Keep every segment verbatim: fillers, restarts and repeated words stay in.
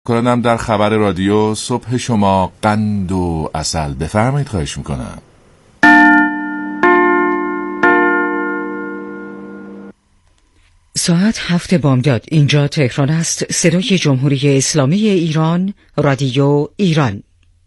کنم در خبر رادیو صبح شما قند و عسل. بفرمایید، خواهش میکنم. ساعت هفت بامداد. اینجا تهران است. صدای جمهوری اسلامی ایران، رادیو ایران.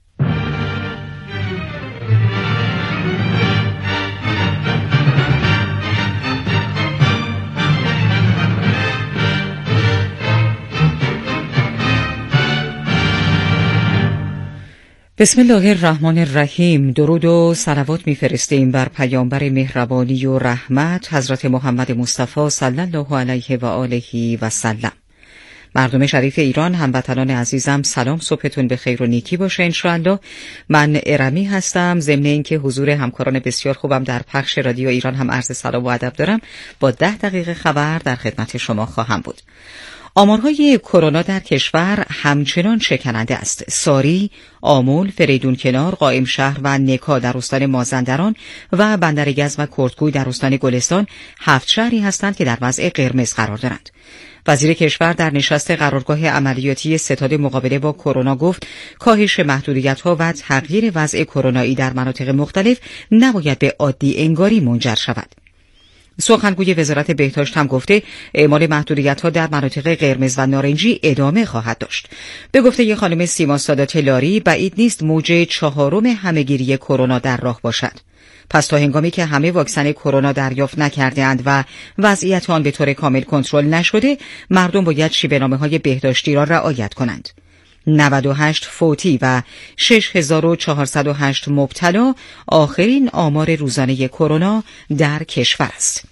بسم الله الرحمن الرحیم. درود و صلوات می‌فرستیم بر پیامبر مهربانی و رحمت حضرت محمد مصطفی صلی الله علیه و آله و سلم. مردم شریف ایران، هموطنان عزیزم، سلام، صبحتون به خیر و نیکی باشه انشاءالله. من ارمی هستم. ضمن اینکه حضور همکاران بسیار خوبم در پخش رادیو ایران هم عرض سلام و ادب دارم، با ده دقیقه خبر در خدمت شما خواهم بود. آمارهای کرونا در کشور همچنان شکننده است. ساری، آمل، فریدون کنار، قائم شهر و نکا در استان مازندران و بندرگز و کردکوی در استان گلستان هفت شهری هستند که در وضع قرمز قرار دارند. وزیر کشور در نشست قرارگاه عملیاتی ستاد مقابله با کرونا گفت کاهش محدودیت‌ها و تغییر وضع کرونایی در مناطق مختلف نباید به عادی انگاری منجر شود. سخنگوی وزارت بهداشت هم گفته اعمال محدودیت‌ها در مناطق قرمز و نارنجی ادامه خواهد داشت. به گفته خانم سیما سادات لاری، بعید نیست موج چهارم همه‌گیری کرونا در راه باشد. پس تا هنگامی که همه واکسن کرونا دریافت نکرده‌اند و وضعیت آن به طور کامل کنترل نشده، مردم باید شیوه‌نامه‌های بهداشتی را رعایت کنند. نود و هشت فوتی و شش هزار و چهارصد و هشت مبتلا آخرین آمار روزانه کرونا در کشور است.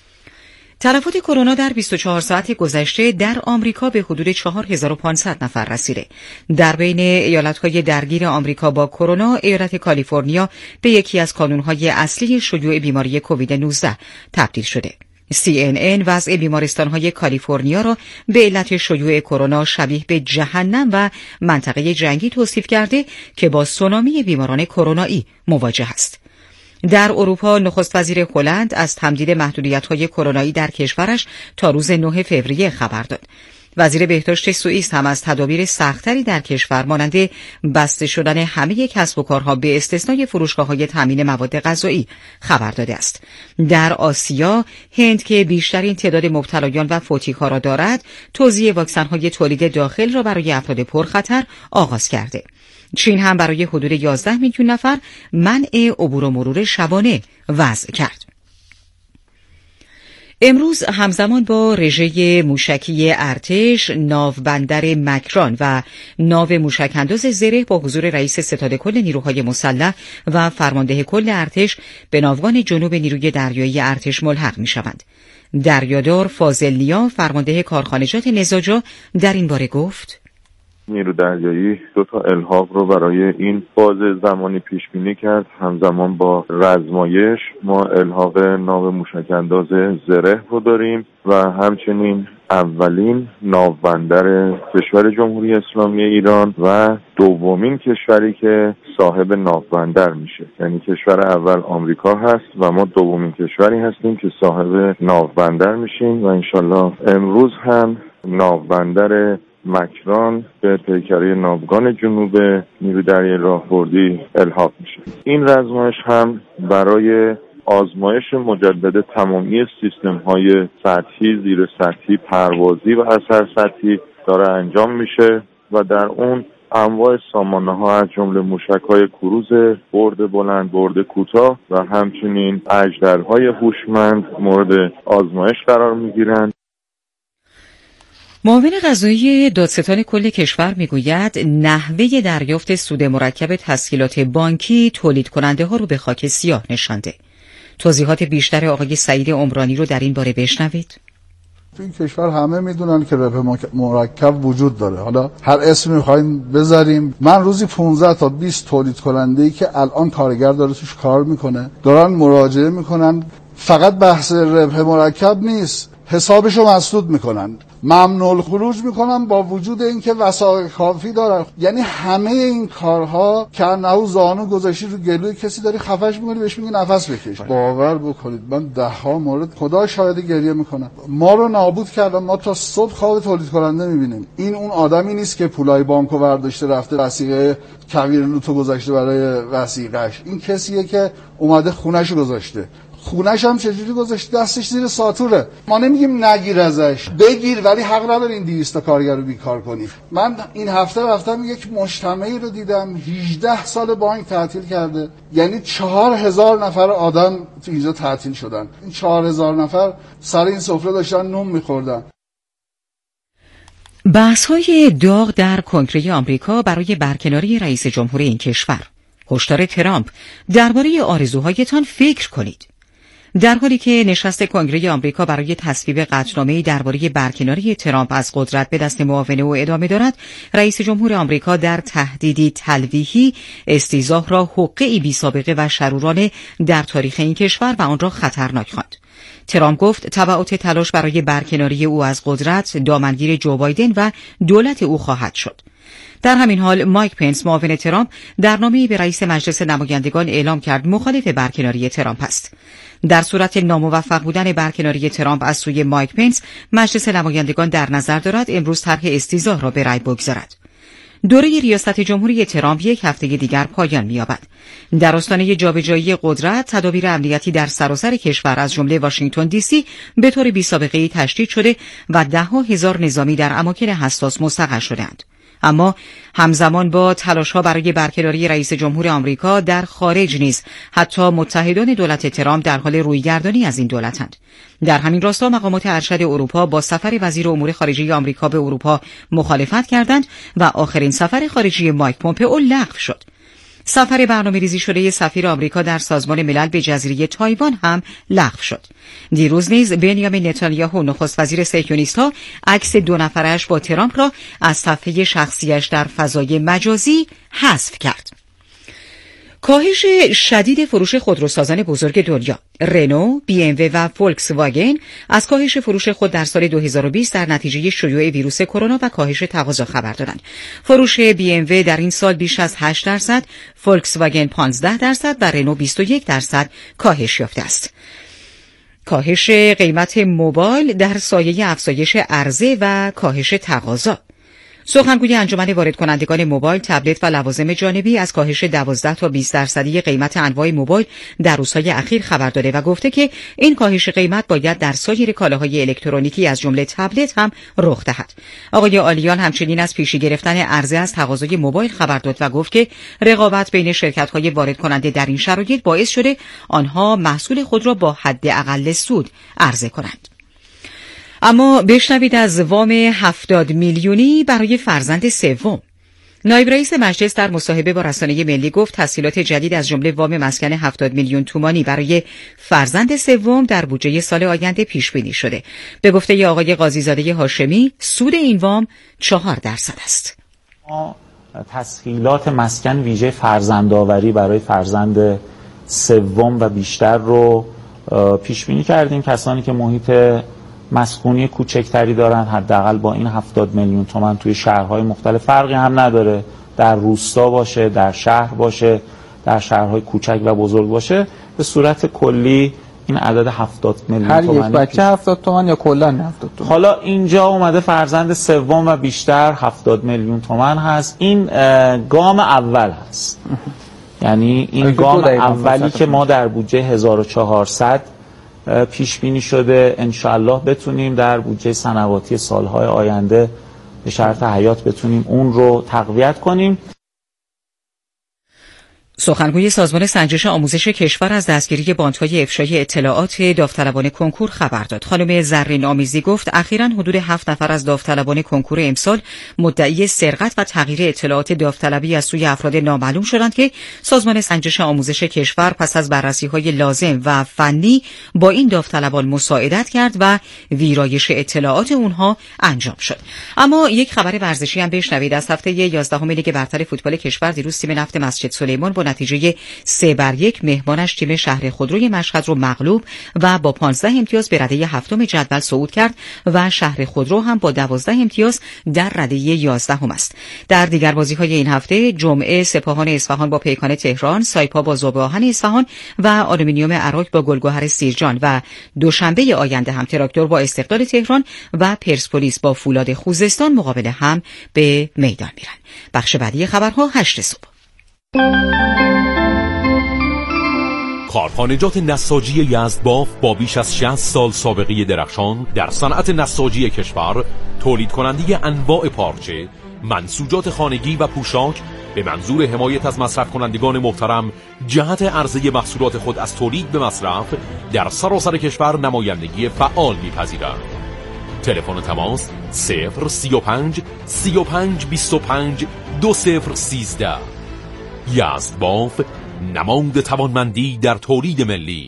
تلفات کرونا در بیست و چهار ساعت گذشته در آمریکا به حدود چهار هزار و پانصد نفر رسیده. در بین ایالت‌های درگیر آمریکا با کرونا، ایالت کالیفرنیا به یکی از کانون‌های اصلی شیوع بیماری کووید نوزده تبدیل شده. سی ان ان وضع بیمارستان‌های کالیفرنیا را به علت شیوع کرونا شبیه به جهنم و منطقه جنگی توصیف کرده که با سونامی بیماران کرونایی مواجه است. در اروپا نخست وزیر هلند از تمدید محدودیت‌های کرونایی در کشورش تا روز نه فوریه خبر داد. وزیر بهداشت سوئیس هم از تدابیر سخت‌تری در کشور مانند بسته شدن همه کسب و کارها به استثنای فروشگاه‌های تامین مواد غذایی خبر داده است. در آسیا، هند که بیشترین تعداد مبتلایان و فوتی‌ها را دارد، توزیع واکسن‌های تولید داخل را برای افراد پرخطر آغاز کرده. چین هم برای حدود یازده میلیون نفر منع عبور و مرور شبانه وضع کرد. امروز همزمان با رژه موشکی ارتش، ناو بندر مکران و ناو موشک‌انداز زره با حضور رئیس ستاد کل نیروهای مسلح و فرمانده کل ارتش به ناوگان جنوب نیروی دریایی ارتش ملحق می‌شوند. دریادار فاضل نیا، فرمانده کارخانجات نزاجا، در این باره گفت: نیرو دریایی دو تا الحاق رو برای این فاز زمانی پیش بینی کرد. همزمان با رزمایش ما الحاق ناو موشک‌انداز زره رو داریم و همچنین اولین ناوبندر کشور جمهوری اسلامی ایران و دومین کشوری که صاحب ناوبندر میشه. یعنی کشور اول آمریکا هست و ما دومین کشوری هستیم که صاحب ناوبندر میشیم و انشالله امروز هم ناوبندر مکران به پیکره ناوگان جنوب نیروی دریایی راهبردی الحاق میشه. این رزمایش هم برای آزمایش مجدد تمامی سیستم های سطحی، زیر سطحی، پروازی و اثر سطحی داره انجام میشه و در اون انواع سامانه ها از جمله موشک های کروز برد بلند، برد کوتاه و همچنین اژدرهای هوشمند مورد آزمایش قرار میگیرند. معاون قضایی دادستان کل کشور میگوید نحوه دریافت سود مرکب تسهیلات بانکی تولید کننده ها رو به خاک سیاه نشانده. توضیحات بیشتر آقای سعید عمرانی رو در این باره بشنوید. تو این کشور همه میدونن که ربح مرکب وجود داره. حالا هر اسمی میخوایم بذاریم. من روزی پانزده تا بیست تولید کننده‌ای که الان کارگر داره توش کار میکنه دارن مراجعه میکنن. فقط بحث ربح مرکب نیست، حسابشو مسدود میکنن، ممنوع الخروج میکنن با وجود اینکه وثائق کافی دارن. یعنی همه این کارها کنهو زانو گذاشتی رو گلوی کسی داری خفش میکنی بهش میگی نفس بکش. باور بکنید من ده ها مورد خدا شاهد گریه میکنم. ما رو نابود کردن، ما تا صبح خواب تولید کننده میبینیم. این اون آدمی نیست که پولای بانکو برداشته رفته وثیقه کویر لوتو گذاشته برای وثیقش. این کسیه که اومده خونه‌شو گذاشته. خونش هم چجوری گذاشته؟ دستش زیر ساتوره. ما نمیگیم نگیر ازش، بگیر، ولی حق نداری این دویست تا کارگر رو بیکار کنی. من این هفته رفتم یک مجتمعی رو دیدم هجده سال بانک تعطیل کرده، یعنی چهار هزار نفر آدم تو اینجا تعطیل شدن. این چهار هزار نفر سر این سفره داشتن نون میخوردن. بحث‌های داغ در کنگره آمریکا برای برکناری رئیس جمهور این کشور. هشدار ترامپ: درباره آرزوهایتان فکر کنید. در حالی که نشست کنگره آمریکا برای تصویب قطعنامه‌ای درباره برکناری ترامپ از قدرت به دست معاون او ادامه دارد، رئیس جمهور آمریکا در تهدیدی تلویحی استیضاح را حقه‌ای بی‌سابقه و شرورانه در تاریخ این کشور و آن را خطرناک خواند. ترامپ گفت تبعات تلاش برای برکناری او از قدرت دامنگیر جو بایدن و دولت او خواهد شد. در همین حال مایک پنس معاون ترامپ در نامه‌ای به رئیس مجلس نمایندگان اعلام کرد مخالف برکناری ترامپ است. در صورت ناموفق بودن برکناری ترامپ از سوی مایک پنس، مجلس نمایندگان در نظر دارد امروز طرح استیضاح را به رأی بگذارد. دوره ریاست جمهوری ترامپ یک هفته دیگر پایان می‌یابد. در آستانه جابجایی قدرت، تدابیر امنیتی در سراسر کشور از جمله واشنگتن دی سی به طور بی‌سابقه‌ای تشدید شده و ده‌ها هزار نظامی در اماکن حساس مستقر شدند. اما همزمان با تلاش‌ها برای برکناری رئیس جمهور آمریکا در خارج نیز حتی متحدان دولت ترامپ در حال رویگردانی از این دولتند. در همین راستا مقامات ارشد اروپا با سفر وزیر امور خارجه آمریکا به اروپا مخالفت کردند و آخرین سفر خارجی مایک پومپئو لغو شد. سفر برنامه‌ریزی شده سفیر آمریکا در سازمان ملل به جزیره تایوان هم لغو شد. دیروز نیز بنیامین نتانیاهو نخست وزیر صهیونیست‌ها عکس دو نفرش با ترامپ را از صفحه شخصیش در فضای مجازی حذف کرد. کاهش شدید فروش خودروسازان بزرگ دنیا، رنو، بی ام و و فولکس واگن از کاهش فروش خود در سال دو هزار و بیست در نتیجه شیوع ویروس کرونا و کاهش تقاضا خبر دادند. فروش بی ام و در این سال بیش از هشت درصد، فولکس واگن پانزده درصد و رنو بیست و یک درصد کاهش یافته است. کاهش قیمت موبایل در سایه افزایش عرضه و کاهش تقاضا. سخنگوی انجمن وارد کنندگان موبایل، تبلت و لوازم جانبی از کاهش دوازده تا بیست درصدی قیمت انواع موبایل در روزهای اخیر خبر داده و گفته که این کاهش قیمت باید در سایر کالاهای الکترونیکی از جمله تبلت هم رخ دهد. آقای آلیان همچنین از پیشی گرفتن عرضه از تقاضای موبایل خبر داد و گفت که رقابت بین شرکت‌های وارد کننده در این شرایط باعث شده آنها محصول خود را با حداقل سود عرضه کنند. اما بشنوید از وام هفتاد میلیونی برای فرزند سوم. نایب رئیس مجلس در مصاحبه با رسانه ملی گفت تسهیلات جدید از جمله وام مسکن هفتاد میلیون تومانی برای فرزند سوم در بودجه سال آینده پیش بینی شده. به گفته آقای قاضیزاده هاشمی، سود این وام چهار درصد است. ما تسهیلات مسکن ویژه فرزندآوری برای فرزند سوم و بیشتر رو پیش بینی کردیم. کسانی که محیط مسکونی کوچکتری دارن حداقل با این هفتاد میلیون تومان توی شهرهای مختلف، فرقی هم نداره در روستا باشه، در شهر باشه، در شهرهای کوچک و بزرگ باشه، به صورت کلی این عدد هفتاد میلیون تومان هر یک بچه هفتاد تومان یا کلا هفتاد تومان. حالا اینجا اومده فرزند سوم و بیشتر هفتاد میلیون تومان هست. این گام اول هست. یعنی این گام اولی که ما در بودجه هزار و چهارصد پیش بینی شده، انشالله بتونیم در بودجه سنواتی سالهای آینده به شرط حیات بتونیم اون رو تقویت کنیم. سخنگوی سازمان سنجش آموزش کشور از دستگیری باندهای افشای اطلاعات داوطلبان کنکور خبر داد. خانم زرین آمیزی گفت اخیراً حدود هفت نفر از داوطلبان کنکور امسال مدعی سرقت و تغییر اطلاعات داوطلبی از سوی افراد نامعلوم شدند که سازمان سنجش آموزش کشور پس از بررسی‌های لازم و فنی با این داوطلبان مساعدت کرد و ویرایش اطلاعات اونها انجام شد. اما یک خبر ورزشی هم بشنوید. از هفته یازدهم لیگ برتر فوتبال کشور دیروز تیم نفت مسجد سلیمان با نتیجه سه بر یک مهمانش تیم شهر خودروی مشهد رو مغلوب و با پانزده امتیاز به رده هفتم جدول صعود کرد و شهر خودرو هم با دوازده امتیاز در رده یازدهم است. در دیگر بازی‌های این هفته جمعه سپاهان اصفهان با پیکان تهران، سایپا با ذوب آهن اصفهان و آلومینیوم عراق با گلگهر سیرجان و دوشنبه آینده هم تراکتور با استقلال تهران و پرسپولیس با فولاد خوزستان مقابل هم به میدان میرن. بخش بعدی خبرها هشت صبح. کارخانجات نساجی یزدباف با بیش از شصت سال سابقه درخشان در صنعت نساجی کشور، تولید کننده انواع پارچه، منسوجات خانگی و پوشاک به منظور حمایت از مصرف کنندگان محترم جهت عرضه محصولات خود از تولید به مصرف در سراسر کشور نمایندگی فعال می‌پذیرد. تلفن تماس صفر سی و پنج سی و پنج بیست و پنج دو صفر سیزده. یزدباف، نماد توانمندی در تولید ملی.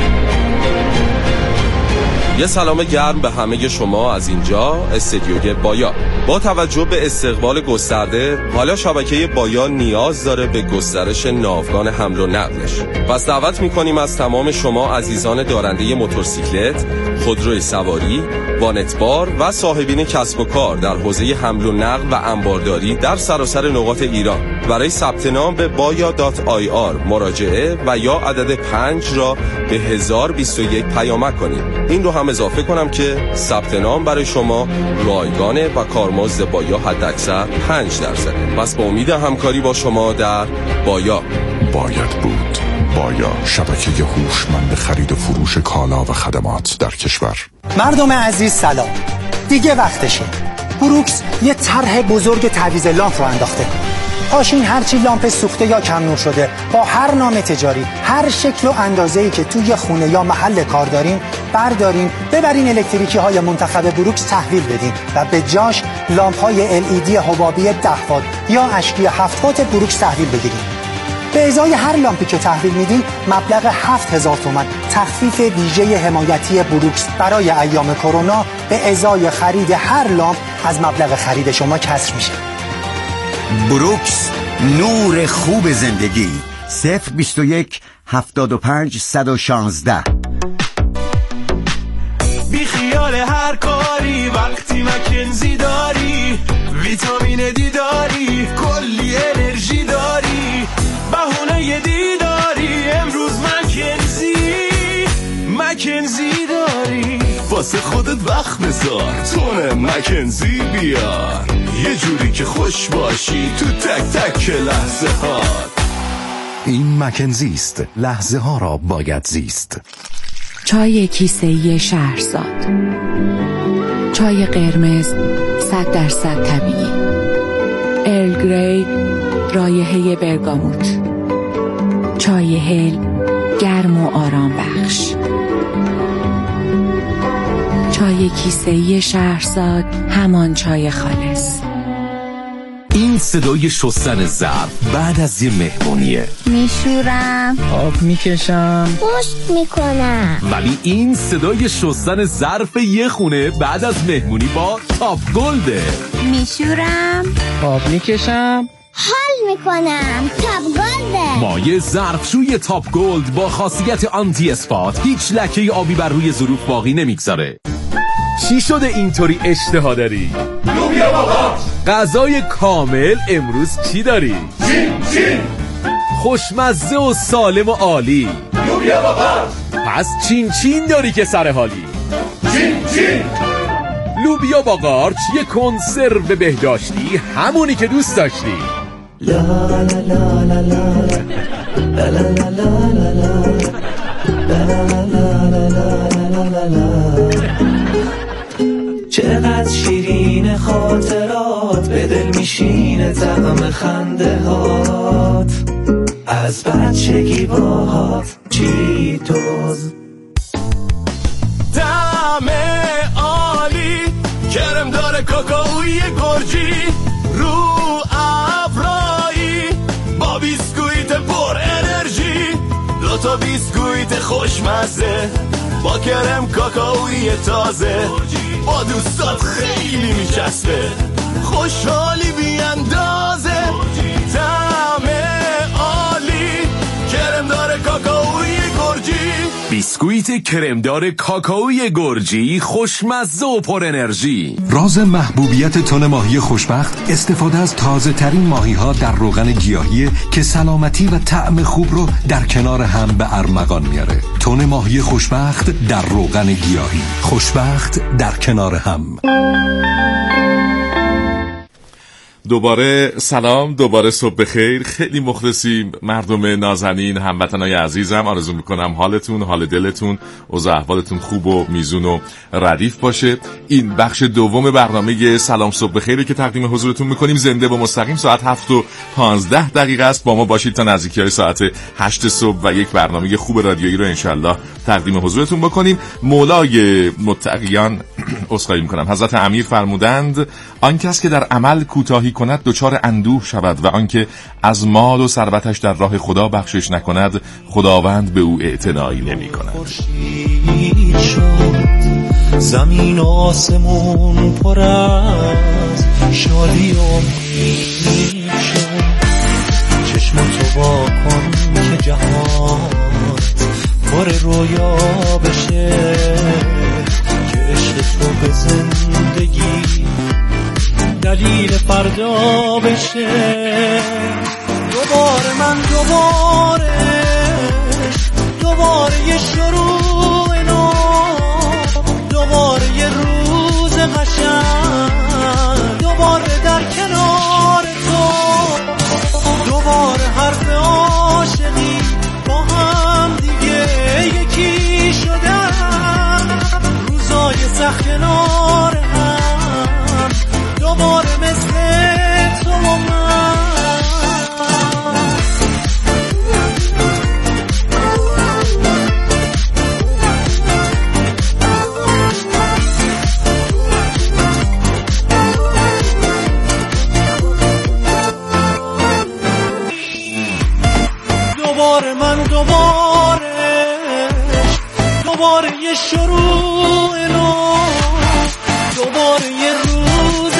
یه سلام گرم به همه شما از اینجا استدیوی بایا. با توجه به استقبال گسترده، حالا شبکه بایا نیاز داره به گسترش ناوگان حمل و نقلش. پس دعوت میکنیم از تمام شما عزیزان دارنده موتورسیکلت، خودروی سواری، وانتبار و صاحبین کسب و کار در حوزه حمل و نقل و انبارداری در سراسر نقاط ایران برای ثبت نام به بایا دات آی آر مراجعه و یا عدد پنج را به هزار و بیست و یک پیامک کنید. این رو هم اضافه کنم که ثبت نام برای شما رایگانه و کارمزد بایا حداکثر پنج درصده. پس با امید همکاری با شما در بایا. باید بود. بایا، شبکه هوشمند خرید و فروش کالا و خدمات در کشور. مردم عزیز سلام. دیگه وقتشه. بروکس یه طرح بزرگ تعویض لامپ رو انداخته. پاشین هرچی لامپ سوخته یا کم نور شده با هر نام تجاری، هر شکل و اندازه‌ای که توی خونه یا محل کار دارین بردارین، ببرین الکتریکی های منتخب بروکس تحویل بدین و به جاش لامپ های ال ای دی حبابی ده وات یا اشکی هفت وات بروکس تحویل بگیرین. به ازای هر لامپی که تحویل میدین مبلغ هفت هزار تومان تخفیف ویژه حمایتی بروکس برای ایام کرونا به ازای خرید هر لامپ از مبلغ خرید شما کسر میشه. بروکس، نور خوب زندگی. صفر بیست و یک هفتاد و پنج صد و شانزده. بی خیال هر کاری وقتی مکنزی داری، ویتامین دی داری، کلی انرژی داری، بهونه دیداری، امروز مکنزی مکنزی داری. واسه خودت وقت بذار، تونه مکنزی بیار، یه جوری که خوش باشی تو تک تک لحظه ها. این مکنزی است، لحظه ها را باید زیست. چای کیسه‌ای شهرزاد، چای قرمز صد درصد طبیعی، ارل گری رایحه برگاموت، چای هل گرم و آرام بخش. چای کیسه‌ای شهرزاد، همان چای خالص. این صدای شستن ظرف بعد از یه مهمونیه. میشورم، آب میکشم، پشت میکنم. ولی این صدای شستن ظرف یه خونه بعد از مهمونی با تاپ گلده. میشورم، آب میکشم، حال میکنم. تاپ گلده. مایع ظرفشوی تاپ گلد با خاصیت آنتی اسپات هیچ لکه آبی بر روی ظروف باقی نمیگذاره. چی شده اینطوری اشتها داری؟ لوبیا با قارچ. غذای کامل امروز چی داری؟ چین چین. خوشمزه و سالم و عالی. لوبیا با قارچ. پس چین چین داری که سر حالی. چین چین. لوبیا با قارچ، یه کنسرو بهداشتی، همونی که دوست داشتی. لا لا لا لا لا لا لا لا لا لا لا. چقدر شیرین خاطرات به دل میشینه، طعم خنده هات از بچگی باهات چیتوز. طعم عالی، کرم داره کاکائوی گرجی، رو افرایی با بیسکویت پر انرژی، دوتا بیسکویت خوشمزه با کرم کاکائوی تازه، با دوستات خیلی میچسبه، خوشحالی بی اندازه. طعم عالی، بیسکویت کرمدار کاکائوی گرجی خوشمزه و پر انرژی. راز محبوبیت تن ماهی خوشبخت استفاده از تازه ترین ماهی ها در روغن گیاهی که سلامتی و طعم خوب رو در کنار هم به ارمغان میاره. تن ماهی خوشبخت در روغن گیاهی، خوشبخت در کنار هم. دوباره سلام، دوباره صبح بخیر. خیلی مخلصیم مردم نازنین، هموطنای عزیزم. آرزو میکنم حالتون، حال دلتون، اوضاع احوالتون خوب و میزون و ردیف باشه. این بخش دوم برنامه سلام صبح بخیری که تقدیم حضورتون میکنیم زنده و مستقیم ساعت هفت و پانزده دقیقه است. با ما باشید تا نزدیکی های ساعت هشت صبح و یک برنامه خوب رادیویی رو انشالله تقدیم حضورتون بکنیم. مولای متقیان عذرخواهی میکنم حضرت امیر فرمودند آن کس که در عمل کوتاهی کند دچار اندوه شود و آنکه از مال و ثروتش در راه خدا بخشش نکند خداوند به او اعتنایی نمی کند. زمین و آسمون پر از شادی و امید شد. چشم تو با کن که جهانت پر رویا بشه، که عشق تو به زندگی دلیل فردا بشه. دوباره من دوباره دوباره یه شروع نو، دوباره یه روز قشنگ، دوباره در کنار تو، دوباره حرف عاشقی با هم دیگه یکی شدن، روزای سخت کنار هم، دوباره مثل تو و من. دوباره من دوباره دوباره یه شروع نو، دوباره یه روز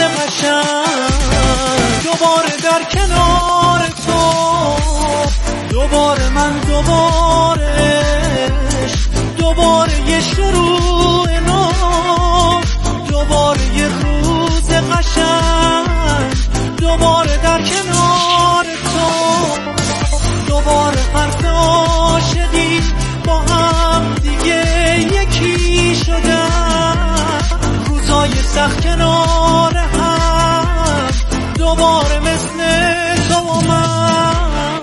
قشنگ، دوباره در کنار تو، دوباره من دوباره دوباره یه شروع نو، دوباره یه روز قشنگ، دوباره در کنار تو، دوباره حرف عاشقی با هم دیگه یکی شدن، روزای سخت کنار هم، دوباره مثل تو و من.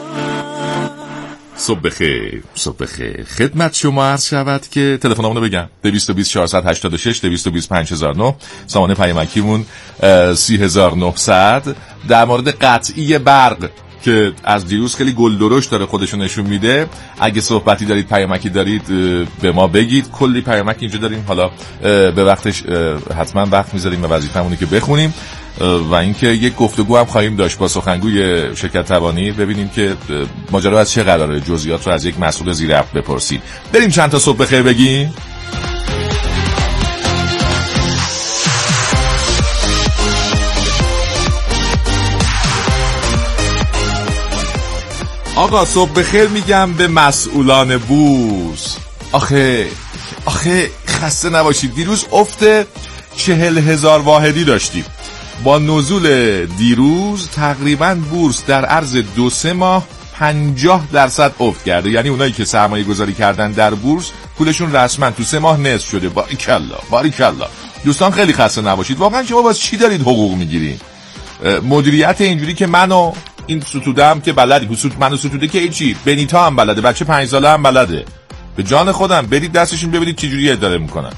صبح بخیر، صبح بخیر. خدمت شما عرض شود که تلفنمون رو بگم دویست و بیست چهارصد و هشتاد و شش دویست و بیست پنج هزار و نه، سامانه پیامکیمون سی هزار و نهصد. در مورد قطعی برق که از دیروز خیلی گل درشت داره خودشو نشون میده، اگه صحبتی دارید پیامکی دارید به ما بگید. کلی پیامک اینجا داریم، حالا به وقتش حتما وقت میذاریم و وظیفه‌مونه که بخونیم و اینکه یک گفتگو هم خواهیم داشت با سخنگوی شرکت توانی، ببینیم که ماجرا از چه قراره، جزئیات رو از یک مسئول زیر عقل بپرسید. بریم چند تا صبح بخیر بگیم. آقا صبح بخیر میگم به مسئولان بورس. آخه آخه خسته نباشید، دیروز افت چهل هزار واحدی داشتیم. با نزول دیروز تقریبا بورس در عرض دو سه ماه پنجاه درصد افت کرده. یعنی اونایی که سرمایه گذاری کردن در بورس پولشون رسما تو سه ماه نصف شده. باریکلا باریکلا. دوستان خیلی خسته نباشید. واقعا شما باز چی دارید حقوق میگیرین؟ مدیریت اینجوری که منو این ستوده هم که بلدی، حسود منو ستوده که ایچی، بنیتا هم بلده، بچه پنج ساله هم بلده. به جان خودم برید دستشون ببینید چه جوری اداره میکنن.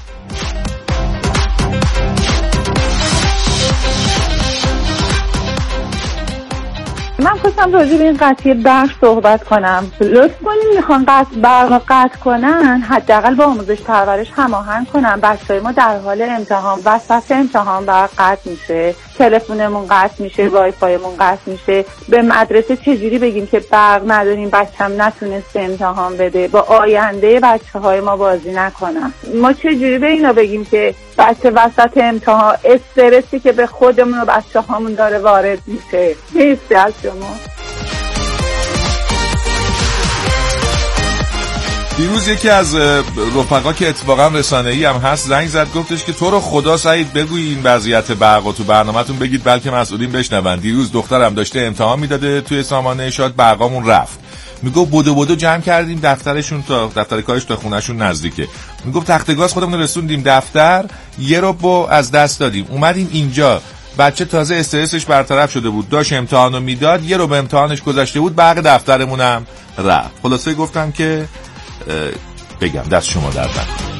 من خواستم راجع به این قطعی برق صحبت کنم. لطف کنین میخوان قطع برق قطع کنن، حداقل با آموزش پرورش هماهنگ کنن. بچهای ما در حال امتحان، وسط امتحان برق قطع میشه، تلفنمون قطع میشه، وای فایمون قطع میشه. به مدرسه چجوری بگیم که برق نداریم، بچه‌م نتونسته امتحان بده، با آینده بچه‌های ما بازی نکنن. ما چجوری به اینا بگیم که بچه وسط امتحان استرسی که به خودمون و بچه‌هامون داره وارد میشه؟ مرسی از شما. دیروز یکی از رفقا که اتفاقا رسانه‌ای هم هست زنگ زد گفتش که تو رو خدا سعید بگوی این وضعیت برق تو برنامه‌تون بگید بلکه مسئولین بشنون. دیروز دخترم داشته امتحان میداده توی سامانه ارشاد، برقامون رفت. میگفت بدو بدو جمع کردیم دفترشون تا دفتر کارش تا خونهشون نزدیکه. میگفت تخت گاز خودمون رسوندیم دفتر، یه رو از دست دادیم. اومدیم اینجا، بچه تازه استرسش برطرف شده بود، داشت امتحانو میداد، یه رو به امتحانش گذشته بود، برق دفترمونم رفت. خلاصه گفتم که بگم دست شما در نکنه.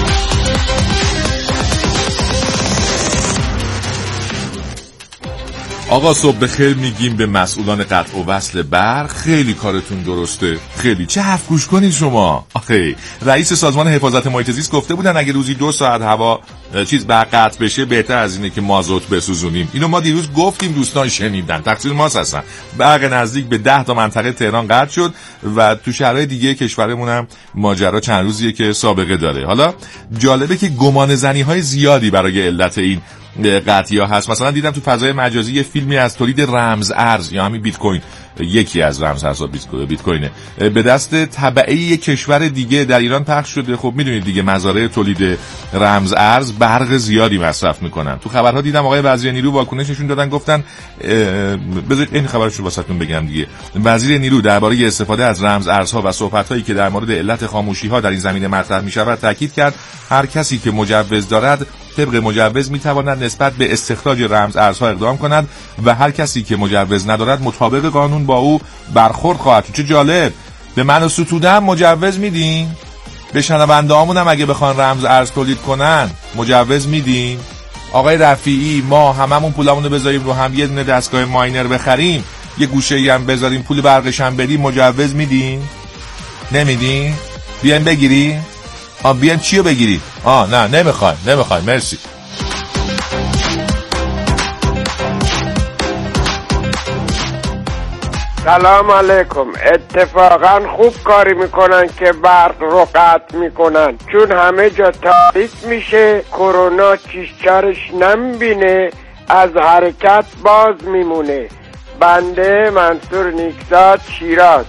آقا صبح بخیر میگیم به مسئولان قطع و وصل برق، خیلی کارتون درسته، خیلی چه حرف گوش کنید شما. آخه رئیس سازمان حفاظت محیط زیست گفته بودن اگه روزی دو ساعت هوا چیز برق قطع بشه بهتر از اینه که مازوت بسوزونیم. اینو ما دیروز گفتیم، دوستان شنیدن، تقصیر ماست هستن. برق نزدیک به ده تا منطقه تهران قطع شد و تو شهرهای دیگه کشورمون هم ماجرا چند روزیه که سابقه داره. حالا جالبه که گمان زنی های زیادی برای علت این قطعی هست. مثلا دیدم تو فضای مجازی یه فیلمی از تولید رمز ارز یا همین بیت کوین، یکی از رمز ارزها بیت کوینه، به دست تبعه یک کشور دیگه در ایران پخش شده. خب میدونید دیگه مزارع تولید رمز ارز برق زیادی مصرف میکنن. تو خبرها دیدم آقای وزیر نیرو واکنش نشون دادن، گفتن بذارید این خبرش رو واسهتون بگم دیگه. وزیر نیرو درباره استفاده از رمز ارزها و صحبت‌هایی که در مورد علت خاموشی‌ها در این زمینه مطرح می‌شود تاکید کرد هر کسی که مجوز دارد طبق مجوز میتواند نسبت به استخراج رمز ارزها اقدام کند و هر کسی که مجوز ندارد مطابق قانون با او برخورد خواهد. چه جالب، به من و ستودم مجوز میدین؟ به شنونده هامون هم اگه بخوان رمز ارز تولید کنن مجوز میدین؟ آقای رفیعی ما هممون پولامونو بذاریم رو هم، یه دونه دستگاه ماینر بخریم، یه گوشه‌ای هم بذاریم، پول برقش هم بدیم، مجوز میدین؟ نمیدین؟ بیاین بگیری؟ آ بیاین چیو بگیری؟ آ نه نمیخوایم نمیخوایم مرسی. سلام علیکم. اتفاقا خوب کاری میکنن که برق رو قطع میکنن، چون همه جا تاریک میشه، کرونا چیشچارش نمیبینه، از حرکت باز میمونه. بنده منصور نیکزاد، شیراز.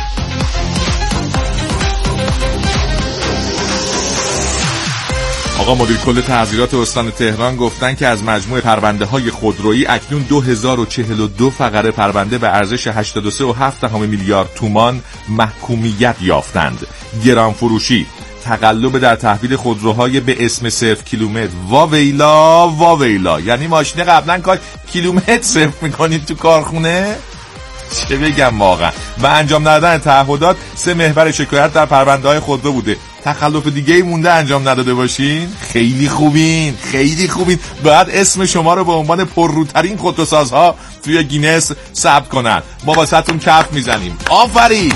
آقا مدیر کل تحضیرات استان تهران گفتن که از مجموع پرونده های خودرویی اکنون دو هزار و چهل و دو فقره پرونده به ارزش هشتاد و سه و هفت دهم میلیارد تومان محکومیت یافتند. گران فروشی، تقلب در تحویل خودروهای به اسم صفر کیلومتر، واویلا واویلا، یعنی ماشین قبلا کار کیلومتر صفر میکنید تو کارخونه؟ چه بگم واقعا. و انجام ندادن تعهدات سه محور شکایت در پرونده های خودرو بوده. تخلف دیگه ای مونده انجام نداده باشین؟ خیلی خوبین خیلی خوبین. باید اسم شما رو به عنوان پرروترین خودروسازها توی گینس ثبت کنن. ما واسهتون کف میزنیم. آفرین.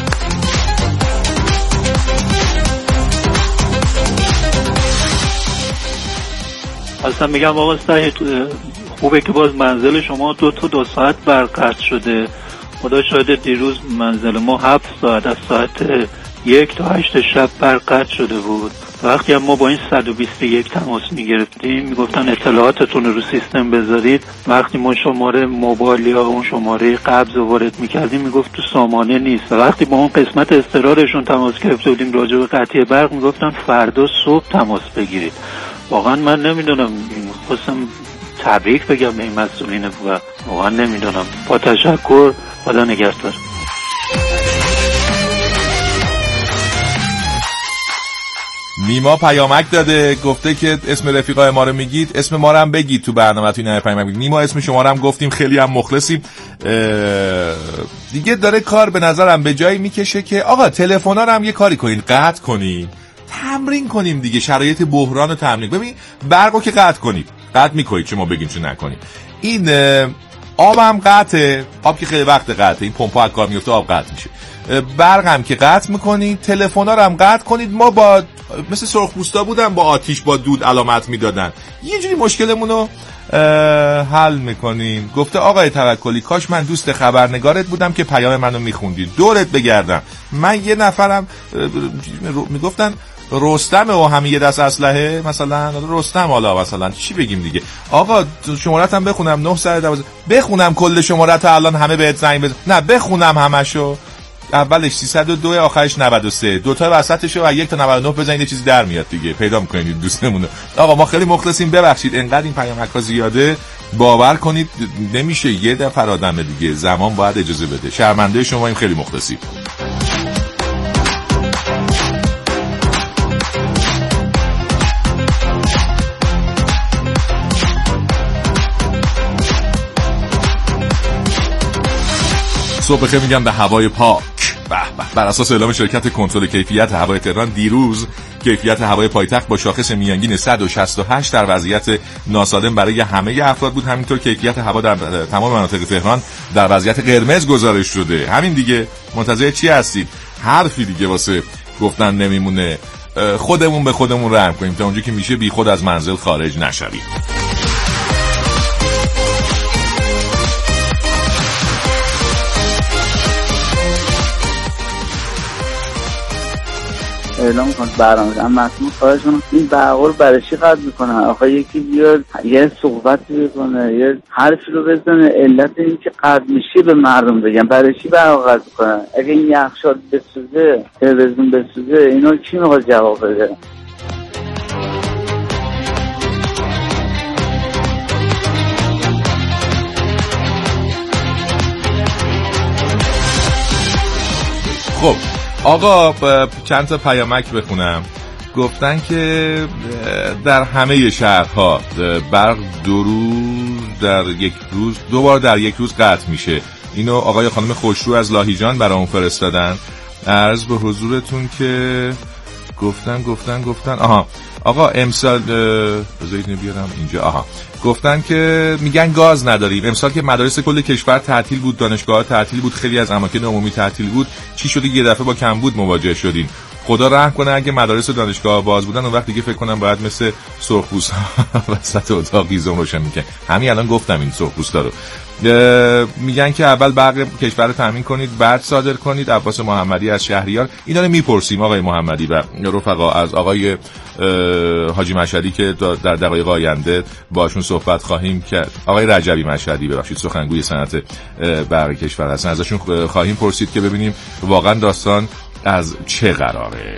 اصلا میگم آقا سعید خوبه که باز منزل شما دو تا دو ساعت برق قطع شده. خدا شاید دیروز منزل ما هفت ساعت از ساعت یک تا هشت شب برق قطع شده بود. وقتی هم ما با این صد و بیست و یک تماس میگرفتیم میگفتن اطلاعاتتون رو سیستم بذارید. وقتی ما شماره موبایل یا اون شماره قبض وارد میکردیم میگفت تو سامانه نیست. وقتی با اون قسمت استقرارشون تماس گرفته بودیم راجع به قطعی برق میگفتن فردا صبح تماس بگیرید. واقعا من نمیدونم، خواستم تبریک بگم به این مسئولین و واقعا نمیدونم. با تشکر، خدا نگهدار. نیما پیامک داده گفته که اسم رفیقای ما رو میگید، اسم ما رو هم بگید تو برنامه تو این پیامک بگید. نیما اسم شما رو هم گفتیم، خیلی هم مخلصیم. دیگه داره کار به نظرم به جایی میکشه که آقا تلفن‌ها رو هم یه کاری کنین، قطع کنین، تمرین کنیم دیگه. شرایط بحران رو تمرین. ببین برقو که قطع کنید، قطع میکنید چه ما بگیم چه نکنید. این آب هم قطعه، آب که خیلی وقت قطعه، این پمپ ها کار میفته آب قطع میشه. برق هم که قطع میکنید، تلفن ها رو هم قطع کنید. ما با مثل سرخپوستا بودن با آتیش با دود علامت میدادن، یه جوری مشکلمون رو حل میکنیم. گفته آقای توکلی کاش من دوست خبرنگارت بودم که پیام منو میخوندی، دورت بگردم. من یه نفرم میگفتن رستم و همین یه دست اسلحه، مثلا رستم، حالا مثلا چی بگیم دیگه. آقا شمارت هم بخونم نه یک دو، بخونم کل شمارت الان همه بهت زنگ بزن، نه بخونم همشو. اولش سیصد و دو آخرش نود و سه، دو تا وسطش و یک تا نود و نه بزنید یه چیزی در میاد دیگه، پیدا میکنید دوستمون. آقا ما خیلی مخلصیم، ببخشید انقدر این پیامک‌ها زیاده، باور کنید نمیشه یه دفعه آدم دیگه، زمان باید اجازه بده. شرمنده شما، این خیلی مخلصیم. صبح بخیر میگم به هوای پاک. به به. بر اساس اعلام شرکت کنترل کیفیت هوای تهران دیروز کیفیت هوای پایتخت با شاخص میانگین صد و شصت و هشت در وضعیت ناسالم برای همه افراد بود. همینطور کیفیت هوا در تمام مناطق تهران در وضعیت قرمز گزارش شده. همین دیگه، منتظر چی هستید؟ حرفی دیگه واسه گفتن نمیمونه. خودمون به خودمون رحم کنیم تا اونجا که میشه بی خود از منزل خارج نشویم. اعلام کنید برنامه اما مسئول خواهشون این برقا رو برای چی قطع میکنن؟ آخه یکی بیاد یه صحبتی بکنه، یه حرفی رو بزنه، علت این که قطع میشه به مردم بگن. برای چی برقا قطع میکنن؟ اگه این یخچال بسوزه، تلویزیون بسوزه، اینا کی میخواد جواب بده؟ خب آقا چند تا پیامک بخونم. گفتن که در همه شهرها برق دو روز در یک روز دو بار در یک روز قطع میشه. اینو آقای خانم خوشرو از لاهیجان برامون فرستادن. عرض به حضورتون که گفتن گفتن گفتن آها آقا امسال بذارید بیارم اینجا. آها گفتن که میگن گاز نداریم. امسال که مدارس کل کشور تعطیل بود، دانشگاه‌ها تعطیل بود، خیلی از اماکن عمومی تعطیل بود، چی شده یه دفعه با کمبود مواجه شدیم؟ خدا رحم کنه اگه مدارس و دانشگاه‌ها باز بودن، اون وقت دیگه فکر کنم باید مثل سرخپوست‌ها وسط اتاق هیزم روشن می‌کنه. همین الان گفتم این سرخپوستا رو. میگن که اول برق کشور رو تامین کنید، بعد صادر کنید. عباس محمدی از شهریار. اینا رو میپرسیم آقای محمدی و رفقا از آقای حاجی مشهدی که در دقایق آینده باشون صحبت خواهیم کرد. آقای رجبی مشهدی ببخشید سخنگوی صنعت برق کشور هستن، ازشون خواهیم پرسید که ببینیم واقعا داستان از چه قراره.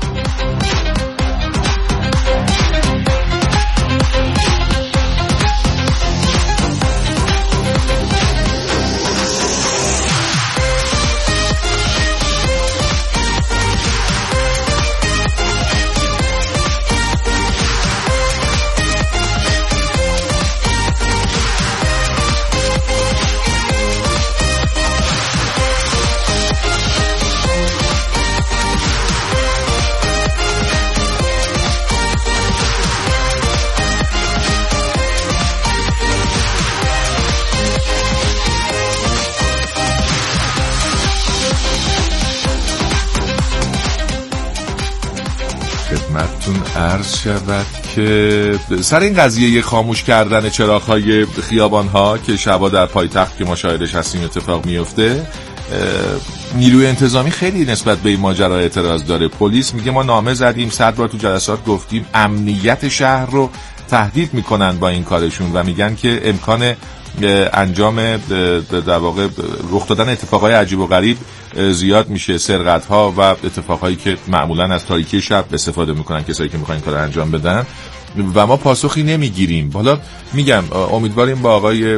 عرض شود که سر این قضیه خاموش کردن چراغ‌های خیابان‌ها که شبا در پایتخت که ما شاهدش هستیم اتفاق میفته، نیروی انتظامی خیلی نسبت به این ماجرا اعتراض داره. پلیس میگه ما نامه زدیم، صد بار تو جلسات گفتیم امنیت شهر رو تهدید میکنن با این کارشون و میگن که امکان انجام در واقع رخ دادن اتفاقای عجیب و غریب زیاد میشه، سرقت‌ها و اتفاقهایی که معمولا از تاریکی شب استفاده میکنن کسایی که میخوان این کارو انجام بدن و ما پاسخی نمیگیریم. حالا میگم امیدواریم با آقای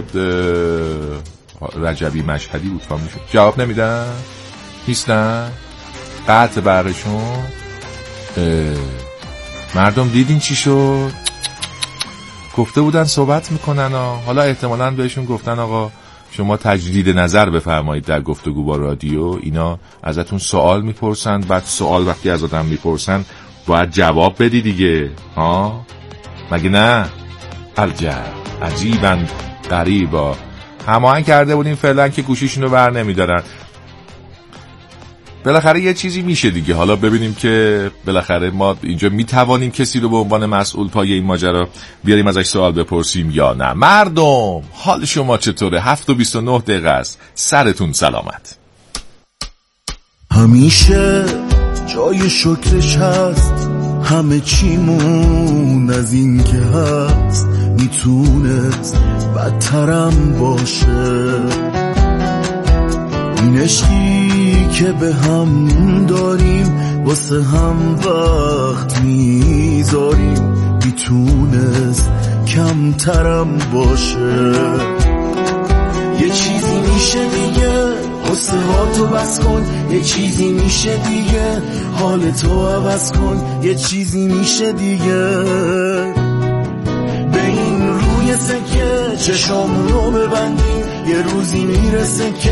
رجبی مشهدی بود فهمیشون جواب نمیدن، نیستن قطع برقشون. مردم دیدین چی شد؟ گفته بودن صحبت میکنن ها. حالا احتمالاً بهشون گفتن آقا شما تجدید نظر بفرمایید در گفتگو با رادیو. اینا ازتون سوال میپرسن، بعد سوال وقتی از آدم میپرسن باید جواب بدی دیگه ها، مگه نه؟ الجا عجیبن غریبا. هماهنگ کرده بودیم فعلا که گوشیشون رو بر نمیدارن. بالاخره یه چیزی میشه دیگه. حالا ببینیم که بالاخره ما اینجا میتوانیم کسی رو به عنوان مسئول پای این ماجرا بیاریم ازش سوال بپرسیم یا نه. مردم حال شما چطوره؟ هفت و بیست و نه دقیقه است. سرتون سلامت. همیشه جای شکرش هست، همه چیمون از این که هست میتونست بدترم باشه. این عشقی که به هم داریم واسه هم وقت میذاریم میتونست کمترم باشه. یه چیزی میشه دیگه قصه ها تو بس کن، یه چیزی میشه دیگه حال تو عوض کن، یه چیزی میشه دیگه به این روی سکه چشامونو ببندیم، یه روزی میرسه که